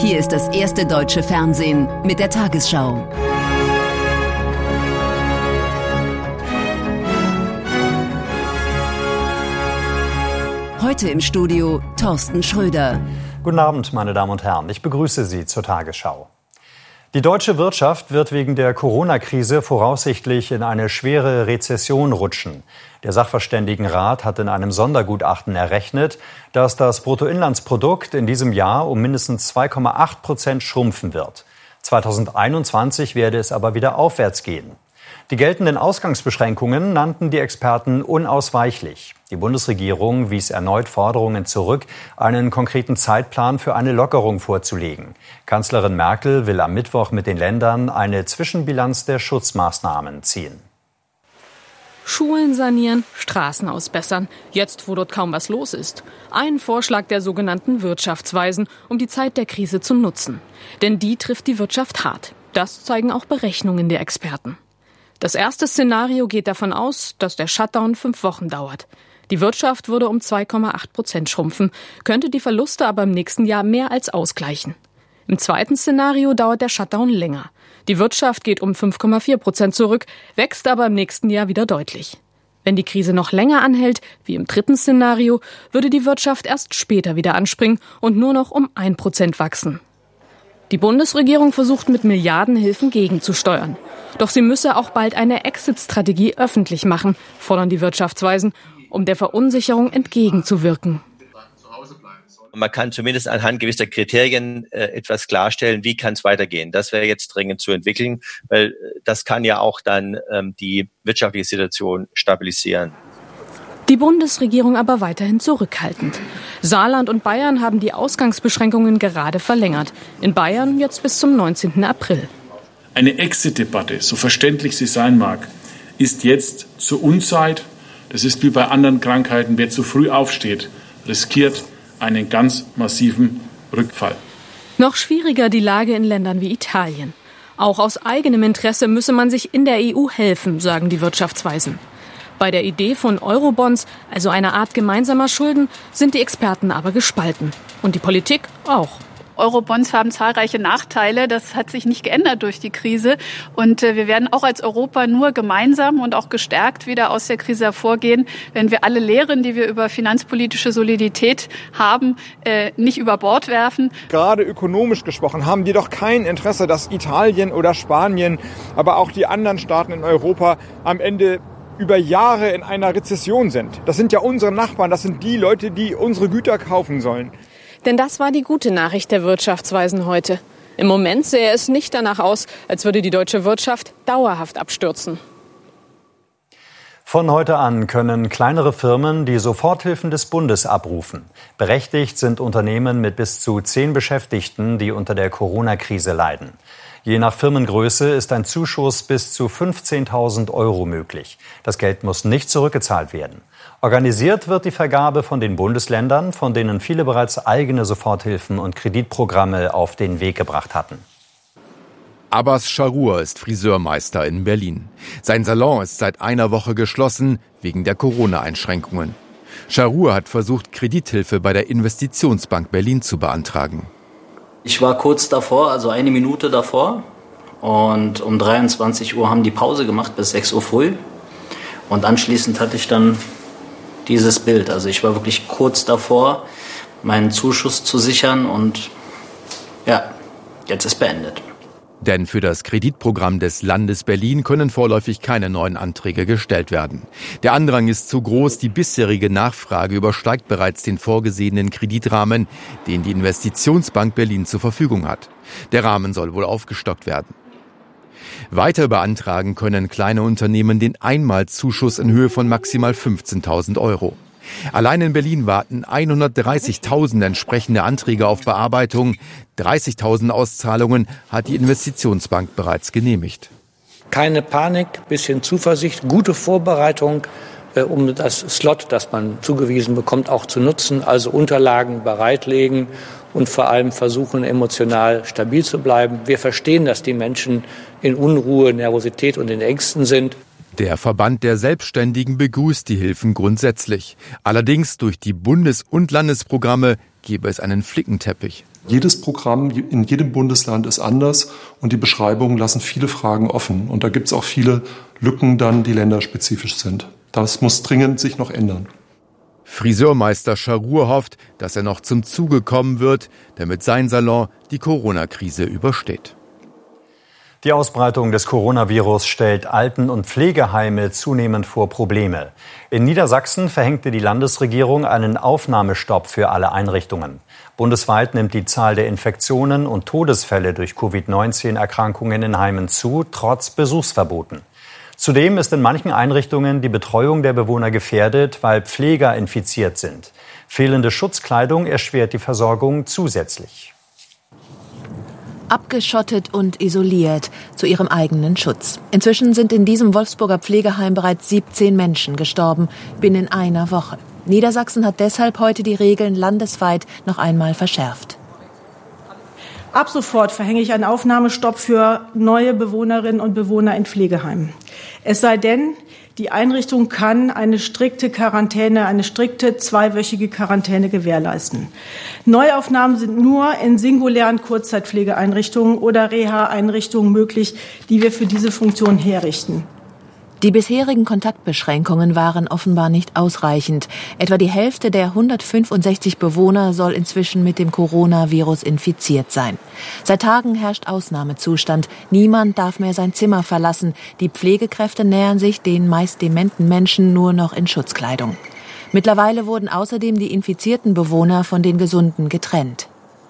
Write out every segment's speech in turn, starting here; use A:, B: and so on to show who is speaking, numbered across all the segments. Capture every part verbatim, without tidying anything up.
A: Hier ist das erste deutsche Fernsehen mit der Tagesschau. Heute im Studio Thorsten Schröder.
B: Guten Abend, meine Damen und Herren. Ich begrüße Sie zur Tagesschau. Die deutsche Wirtschaft wird wegen der Corona-Krise voraussichtlich in eine schwere Rezession rutschen. Der Sachverständigenrat hat in einem Sondergutachten errechnet, dass das Bruttoinlandsprodukt in diesem Jahr um mindestens zwei Komma acht Prozent schrumpfen wird. zweitausendeinundzwanzig werde es aber wieder aufwärts gehen. Die geltenden Ausgangsbeschränkungen nannten die Experten unausweichlich. Die Bundesregierung wies erneut Forderungen zurück, einen konkreten Zeitplan für eine Lockerung vorzulegen. Kanzlerin Merkel will am Mittwoch mit den Ländern eine Zwischenbilanz der Schutzmaßnahmen ziehen.
C: Schulen sanieren, Straßen ausbessern. Jetzt, wo dort kaum was los ist. Ein Vorschlag der sogenannten Wirtschaftsweisen, um die Zeit der Krise zu nutzen. Denn die trifft die Wirtschaft hart. Das zeigen auch Berechnungen der Experten. Das erste Szenario geht davon aus, dass der Shutdown fünf Wochen dauert. Die Wirtschaft würde um zwei Komma acht Prozent schrumpfen, könnte die Verluste aber im nächsten Jahr mehr als ausgleichen. Im zweiten Szenario dauert der Shutdown länger. Die Wirtschaft geht um fünf Komma vier Prozent zurück, wächst aber im nächsten Jahr wieder deutlich. Wenn die Krise noch länger anhält, wie im dritten Szenario, würde die Wirtschaft erst später wieder anspringen und nur noch um ein Prozent wachsen. Die Bundesregierung versucht mit Milliardenhilfen gegenzusteuern. Doch sie müsse auch bald eine Exit-Strategie öffentlich machen, fordern die Wirtschaftsweisen, um der Verunsicherung entgegenzuwirken.
D: Man kann zumindest anhand gewisser Kriterien äh, etwas klarstellen, wie kann es weitergehen. Das wäre jetzt dringend zu entwickeln, weil das kann ja auch dann ähm, die wirtschaftliche Situation stabilisieren.
C: Die Bundesregierung aber weiterhin zurückhaltend. Saarland und Bayern haben die Ausgangsbeschränkungen gerade verlängert. In Bayern jetzt bis zum neunzehnten April.
E: Eine Exit-Debatte, so verständlich sie sein mag, ist jetzt zur Unzeit. Das ist wie bei anderen Krankheiten. Wer zu früh aufsteht, riskiert einen ganz massiven Rückfall.
C: Noch schwieriger die Lage in Ländern wie Italien. Auch aus eigenem Interesse müsse man sich in der E U helfen, sagen die Wirtschaftsweisen. Bei der Idee von Eurobonds, also einer Art gemeinsamer Schulden, sind die Experten aber gespalten. Und die Politik auch.
F: Eurobonds haben zahlreiche Nachteile. Das hat sich nicht geändert durch die Krise. Und wir werden auch als Europa nur gemeinsam und auch gestärkt wieder aus der Krise hervorgehen, wenn wir alle Lehren, die wir über finanzpolitische Solidität haben, nicht über Bord werfen.
G: Gerade ökonomisch gesprochen haben wir doch kein Interesse, dass Italien oder Spanien, aber auch die anderen Staaten in Europa am Ende über Jahre in einer Rezession sind. Das sind ja unsere Nachbarn, das sind die Leute, die unsere Güter kaufen sollen.
C: Denn das war die gute Nachricht der Wirtschaftsweisen heute. Im Moment sähe es nicht danach aus, als würde die deutsche Wirtschaft dauerhaft abstürzen.
B: Von heute an können kleinere Firmen die Soforthilfen des Bundes abrufen. Berechtigt sind Unternehmen mit bis zu zehn Beschäftigten, die unter der Corona-Krise leiden. Je nach Firmengröße ist ein Zuschuss bis zu fünfzehntausend Euro möglich. Das Geld muss nicht zurückgezahlt werden. Organisiert wird die Vergabe von den Bundesländern, von denen viele bereits eigene Soforthilfen und Kreditprogramme auf den Weg gebracht hatten.
H: Abbas Scharur ist Friseurmeister in Berlin. Sein Salon ist seit einer Woche geschlossen wegen der Corona-Einschränkungen. Scharur hat versucht, Kredithilfe bei der Investitionsbank Berlin zu beantragen.
I: Ich war kurz davor, also eine Minute davor, und um dreiundzwanzig Uhr haben die Pause gemacht bis sechs Uhr früh und anschließend hatte ich dann dieses Bild. Also ich war wirklich kurz davor, meinen Zuschuss zu sichern und ja, jetzt ist beendet.
H: Denn für das Kreditprogramm des Landes Berlin können vorläufig keine neuen Anträge gestellt werden. Der Andrang ist zu groß, die bisherige Nachfrage übersteigt bereits den vorgesehenen Kreditrahmen, den die Investitionsbank Berlin zur Verfügung hat. Der Rahmen soll wohl aufgestockt werden. Weiter beantragen können kleine Unternehmen den Einmalzuschuss in Höhe von maximal fünfzehntausend Euro. Allein in Berlin warten hundertdreißigtausend entsprechende Anträge auf Bearbeitung. dreißigtausend Auszahlungen hat die Investitionsbank bereits genehmigt.
J: Keine Panik, bisschen Zuversicht, gute Vorbereitung, äh, um das Slot, das man zugewiesen bekommt, auch zu nutzen. Also Unterlagen bereitlegen und vor allem versuchen, emotional stabil zu bleiben. Wir verstehen, dass die Menschen in Unruhe, Nervosität und in Ängsten sind.
H: Der Verband der Selbstständigen begrüßt die Hilfen grundsätzlich. Allerdings durch die Bundes- und Landesprogramme gebe es einen Flickenteppich.
K: Jedes Programm in jedem Bundesland ist anders und die Beschreibungen lassen viele Fragen offen. Und da gibt es auch viele Lücken dann, die länderspezifisch sind. Das muss dringend sich noch ändern.
H: Friseurmeister Scharur hofft, dass er noch zum Zuge kommen wird, damit sein Salon die Corona-Krise übersteht.
B: Die Ausbreitung des Coronavirus stellt Alten- und Pflegeheime zunehmend vor Probleme. In Niedersachsen verhängte die Landesregierung einen Aufnahmestopp für alle Einrichtungen. Bundesweit nimmt die Zahl der Infektionen und Todesfälle durch Covid neunzehn Erkrankungen in Heimen zu, trotz Besuchsverboten. Zudem ist in manchen Einrichtungen die Betreuung der Bewohner gefährdet, weil Pfleger infiziert sind. Fehlende Schutzkleidung erschwert die Versorgung zusätzlich.
L: Abgeschottet und isoliert zu ihrem eigenen Schutz. Inzwischen sind in diesem Wolfsburger Pflegeheim bereits siebzehn Menschen gestorben, binnen einer Woche. Niedersachsen hat deshalb heute die Regeln landesweit noch einmal verschärft.
M: Ab sofort verhänge ich einen Aufnahmestopp für neue Bewohnerinnen und Bewohner in Pflegeheimen. Es sei denn, die Einrichtung kann eine strikte Quarantäne, eine strikte zweiwöchige Quarantäne gewährleisten. Neuaufnahmen sind nur in singulären Kurzzeitpflegeeinrichtungen oder Reha-Einrichtungen möglich, die wir für diese Funktion herrichten.
L: Die bisherigen Kontaktbeschränkungen waren offenbar nicht ausreichend. Etwa die Hälfte der hundertfünfundsechzig Bewohner soll inzwischen mit dem Coronavirus infiziert sein. Seit Tagen herrscht Ausnahmezustand. Niemand darf mehr sein Zimmer verlassen. Die Pflegekräfte nähern sich den meist dementen Menschen nur noch in Schutzkleidung. Mittlerweile wurden außerdem die infizierten Bewohner von den Gesunden getrennt.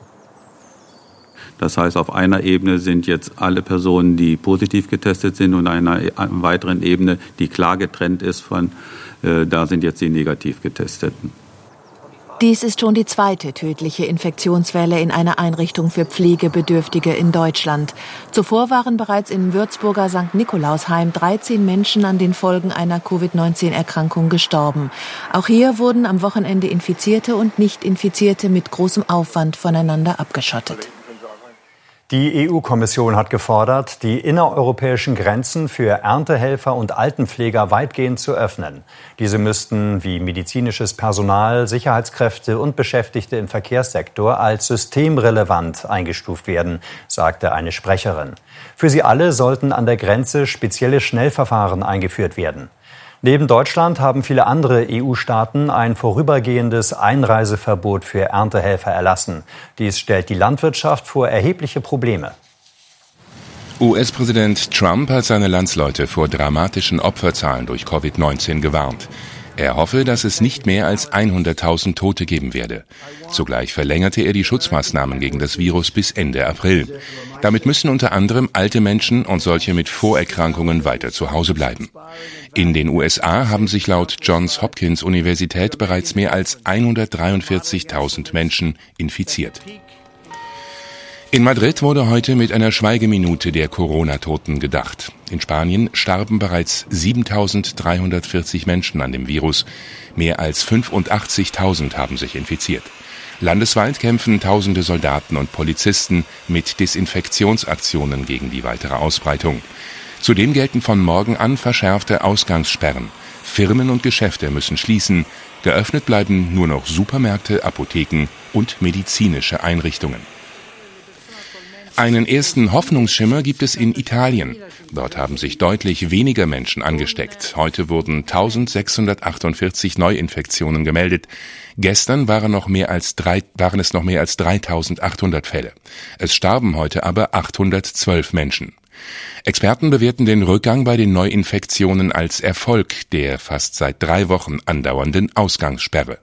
N: Das heißt, auf einer Ebene sind jetzt alle Personen, die positiv getestet sind, und einer weiteren Ebene, die klar getrennt ist von, äh, da sind jetzt die negativ Getesteten.
L: Dies ist schon die zweite tödliche Infektionswelle in einer Einrichtung für Pflegebedürftige in Deutschland. Zuvor waren bereits im Würzburger Sankt Nikolausheim dreizehn Menschen an den Folgen einer Covid neunzehn Erkrankung gestorben. Auch hier wurden am Wochenende Infizierte und Nicht-Infizierte mit großem Aufwand voneinander abgeschottet.
B: Die E U-Kommission hat gefordert, die innereuropäischen Grenzen für Erntehelfer und Altenpfleger weitgehend zu öffnen. Diese müssten wie medizinisches Personal, Sicherheitskräfte und Beschäftigte im Verkehrssektor als systemrelevant eingestuft werden, sagte eine Sprecherin. Für sie alle sollten an der Grenze spezielle Schnellverfahren eingeführt werden. Neben Deutschland haben viele andere E U-Staaten ein vorübergehendes Einreiseverbot für Erntehelfer erlassen. Dies stellt die Landwirtschaft vor erhebliche Probleme.
O: U S-Präsident Trump hat seine Landsleute vor dramatischen Opferzahlen durch Covid neunzehn gewarnt. Er hoffe, dass es nicht mehr als hunderttausend Tote geben werde. Zugleich verlängerte er die Schutzmaßnahmen gegen das Virus bis Ende April. Damit müssen unter anderem alte Menschen und solche mit Vorerkrankungen weiter zu Hause bleiben. In den U S A haben sich laut Johns Hopkins Universität bereits mehr als hundertdreiundvierzigtausend Menschen infiziert. In Madrid wurde heute mit einer Schweigeminute der Corona-Toten gedacht. In Spanien starben bereits siebentausenddreihundertvierzig Menschen an dem Virus. Mehr als fünfundachtzigtausend haben sich infiziert. Landesweit kämpfen tausende Soldaten und Polizisten mit Desinfektionsaktionen gegen die weitere Ausbreitung. Zudem gelten von morgen an verschärfte Ausgangssperren. Firmen und Geschäfte müssen schließen. Geöffnet bleiben nur noch Supermärkte, Apotheken und medizinische Einrichtungen. Einen ersten Hoffnungsschimmer gibt es in Italien. Dort haben sich deutlich weniger Menschen angesteckt. Heute wurden eintausendsechshundertachtundvierzig Neuinfektionen gemeldet. Gestern waren, noch mehr als drei, waren es noch mehr als dreitausendachthundert Fälle. Es starben heute aber achthundertzwölf Menschen. Experten bewerten den Rückgang bei den Neuinfektionen als Erfolg der fast seit drei Wochen andauernden Ausgangssperre.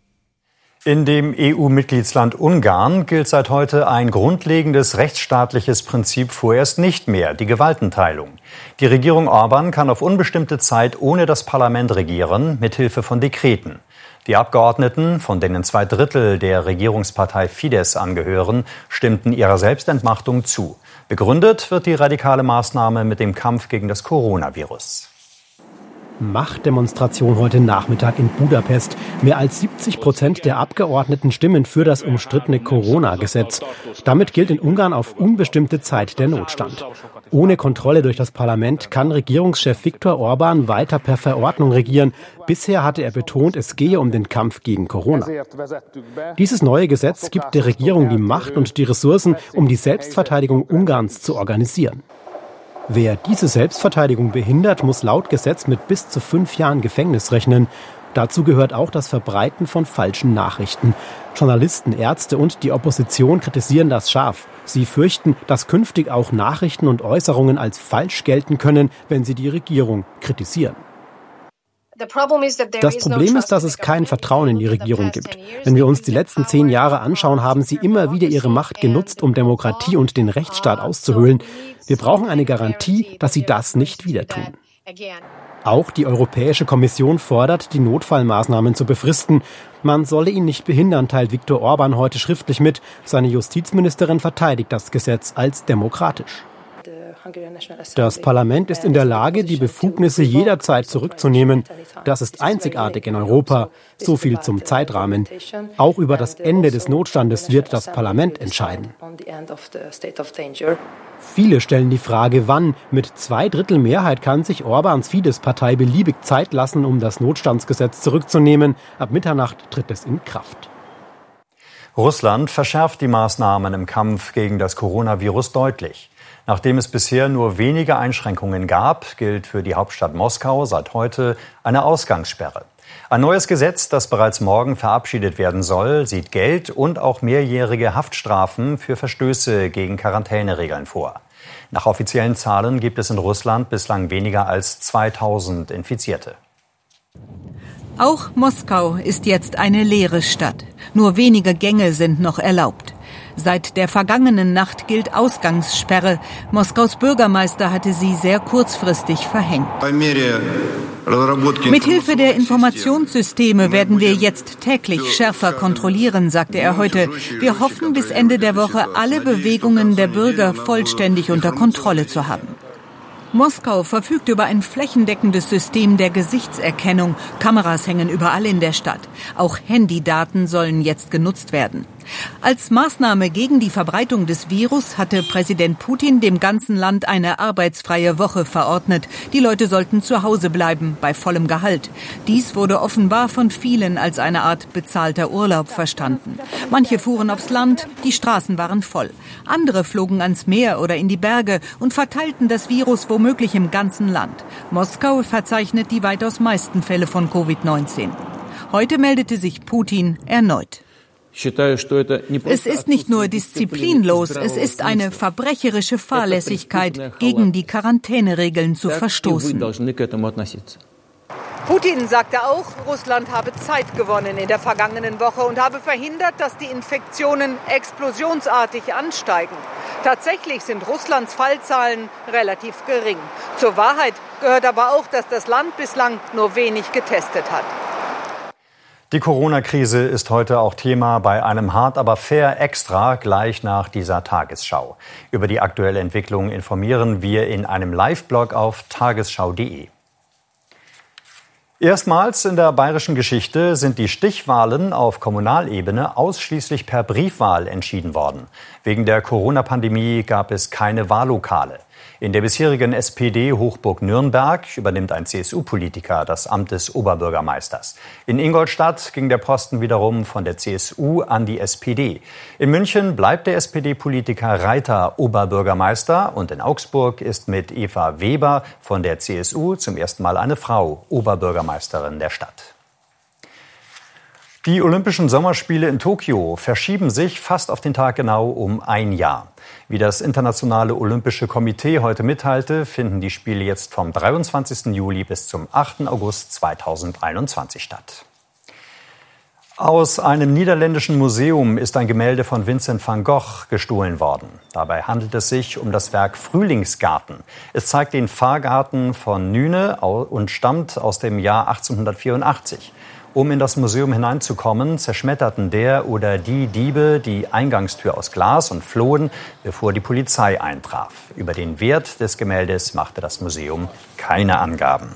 B: In dem E U-Mitgliedsland Ungarn gilt seit heute ein grundlegendes rechtsstaatliches Prinzip vorerst nicht mehr, die Gewaltenteilung. Die Regierung Orban kann auf unbestimmte Zeit ohne das Parlament regieren, mithilfe von Dekreten. Die Abgeordneten, von denen zwei Drittel der Regierungspartei Fidesz angehören, stimmten ihrer Selbstentmachtung zu. Begründet wird die radikale Maßnahme mit dem Kampf gegen das Coronavirus.
P: Machtdemonstration heute Nachmittag in Budapest. Mehr als siebzig Prozent der Abgeordneten stimmen für das umstrittene Corona-Gesetz. Damit gilt in Ungarn auf unbestimmte Zeit der Notstand. Ohne Kontrolle durch das Parlament kann Regierungschef Viktor Orban weiter per Verordnung regieren. Bisher hatte er betont, es gehe um den Kampf gegen Corona. Dieses neue Gesetz gibt der Regierung die Macht und die Ressourcen, um die Selbstverteidigung Ungarns zu organisieren. Wer diese Selbstverteidigung behindert, muss laut Gesetz mit bis zu fünf Jahren Gefängnis rechnen. Dazu gehört auch das Verbreiten von falschen Nachrichten. Journalisten, Ärzte und die Opposition kritisieren das scharf. Sie fürchten, dass künftig auch Nachrichten und Äußerungen als falsch gelten können, wenn sie die Regierung kritisieren. Das Problem ist, dass es kein Vertrauen in die Regierung gibt. Wenn wir uns die letzten zehn Jahre anschauen, haben sie immer wieder ihre Macht genutzt, um Demokratie und den Rechtsstaat auszuhöhlen. Wir brauchen eine Garantie, dass sie das nicht wieder tun. Auch die Europäische Kommission fordert, die Notfallmaßnahmen zu befristen. Man solle ihn nicht behindern, teilt Viktor Orban heute schriftlich mit. Seine Justizministerin verteidigt das Gesetz als demokratisch. Das Parlament ist in der Lage, die Befugnisse jederzeit zurückzunehmen. Das ist einzigartig in Europa. So viel zum Zeitrahmen. Auch über das Ende des Notstandes wird das Parlament entscheiden. Viele stellen die Frage, wann. Mit zwei Drittel Mehrheit kann sich Orbáns Fidesz-Partei beliebig Zeit lassen, um das Notstandsgesetz zurückzunehmen. Ab Mitternacht tritt es in Kraft.
B: Russland verschärft die Maßnahmen im Kampf gegen das Coronavirus deutlich. Nachdem es bisher nur wenige Einschränkungen gab, gilt für die Hauptstadt Moskau seit heute eine Ausgangssperre. Ein neues Gesetz, das bereits morgen verabschiedet werden soll, sieht Geld und auch mehrjährige Haftstrafen für Verstöße gegen Quarantäneregeln vor. Nach offiziellen Zahlen gibt es in Russland bislang weniger als zweitausend Infizierte.
Q: Auch Moskau ist jetzt eine leere Stadt. Nur wenige Gänge sind noch erlaubt. Seit der vergangenen Nacht gilt Ausgangssperre. Moskaus Bürgermeister hatte sie sehr kurzfristig verhängt. Mithilfe der Informationssysteme werden wir jetzt täglich schärfer kontrollieren, sagte er heute. Wir hoffen, bis Ende der Woche alle Bewegungen der Bürger vollständig unter Kontrolle zu haben. Moskau verfügt über ein flächendeckendes System der Gesichtserkennung. Kameras hängen überall in der Stadt. Auch Handydaten sollen jetzt genutzt werden. Als Maßnahme gegen die Verbreitung des Virus hatte Präsident Putin dem ganzen Land eine arbeitsfreie Woche verordnet. Die Leute sollten zu Hause bleiben, bei vollem Gehalt. Dies wurde offenbar von vielen als eine Art bezahlter Urlaub verstanden. Manche fuhren aufs Land, die Straßen waren voll. Andere flogen ans Meer oder in die Berge und verteilten das Virus womöglich im ganzen Land. Moskau verzeichnet die weitaus meisten Fälle von Covid neunzehn. Heute meldete sich Putin erneut. Es ist nicht nur disziplinlos, es ist eine verbrecherische Fahrlässigkeit, gegen die Quarantäneregeln zu verstoßen.
R: Putin sagte auch, Russland habe Zeit gewonnen in der vergangenen Woche und habe verhindert, dass die Infektionen explosionsartig ansteigen. Tatsächlich sind Russlands Fallzahlen relativ gering. Zur Wahrheit gehört aber auch, dass das Land bislang nur wenig getestet hat.
B: Die Corona-Krise ist heute auch Thema bei einem Hart aber fair Extra gleich nach dieser Tagesschau. Über die aktuelle Entwicklung informieren wir in einem Live-Blog auf tagesschau punkt de. Erstmals in der bayerischen Geschichte sind die Stichwahlen auf Kommunalebene ausschließlich per Briefwahl entschieden worden. Wegen der Corona-Pandemie gab es keine Wahllokale. In der bisherigen S P D-Hochburg Nürnberg übernimmt ein C S U-Politiker das Amt des Oberbürgermeisters. In Ingolstadt ging der Posten wiederum von der C S U an die S P D. In München bleibt der S P D-Politiker Reiter Oberbürgermeister und in Augsburg ist mit Eva Weber von der C S U zum ersten Mal eine Frau Oberbürgermeisterin der Stadt. Die Olympischen Sommerspiele in Tokio verschieben sich fast auf den Tag genau um ein Jahr. Wie das Internationale Olympische Komitee heute mitteilte, finden die Spiele jetzt vom dreiundzwanzigsten Juli bis zum achten August zweitausendeinundzwanzig statt. Aus einem niederländischen Museum ist ein Gemälde von Vincent van Gogh gestohlen worden. Dabei handelt es sich um das Werk Frühlingsgarten. Es zeigt den Pfarrgarten von Nüne und stammt aus dem Jahr achtzehnhundertvierundachtzig. Um in das Museum hineinzukommen, zerschmetterten der oder die Diebe die Eingangstür aus Glas und flohen, bevor die Polizei eintraf. Über den Wert des Gemäldes machte das Museum keine Angaben.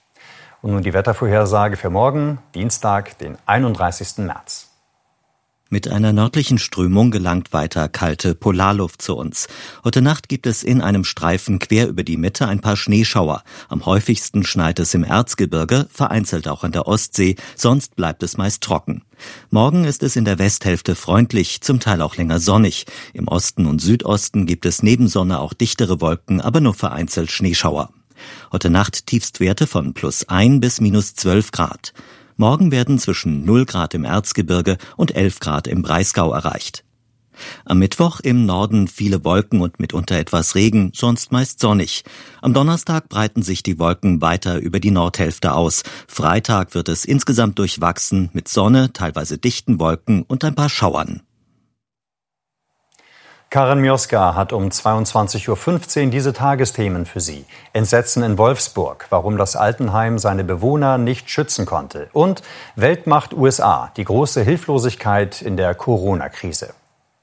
B: Und nun die Wettervorhersage für morgen, Dienstag, den einunddreißigsten März.
S: Mit einer nördlichen Strömung gelangt weiter kalte Polarluft zu uns. Heute Nacht gibt es in einem Streifen quer über die Mitte ein paar Schneeschauer. Am häufigsten schneit es im Erzgebirge, vereinzelt auch an der Ostsee, sonst bleibt es meist trocken. Morgen ist es in der Westhälfte freundlich, zum Teil auch länger sonnig. Im Osten und Südosten gibt es neben Sonne auch dichtere Wolken, aber nur vereinzelt Schneeschauer. Heute Nacht Tiefstwerte von plus ein bis minus zwölf Grad. Morgen werden zwischen null Grad im Erzgebirge und elf Grad im Breisgau erreicht. Am Mittwoch im Norden viele Wolken und mitunter etwas Regen, sonst meist sonnig. Am Donnerstag breiten sich die Wolken weiter über die Nordhälfte aus. Freitag wird es insgesamt durchwachsen mit Sonne, teilweise dichten Wolken und ein paar Schauern.
B: Karen Mioska hat um zweiundzwanzig Uhr fünfzehn diese Tagesthemen für Sie. Entsetzen in Wolfsburg, warum das Altenheim seine Bewohner nicht schützen konnte. Und Weltmacht U S A, die große Hilflosigkeit in der Corona-Krise.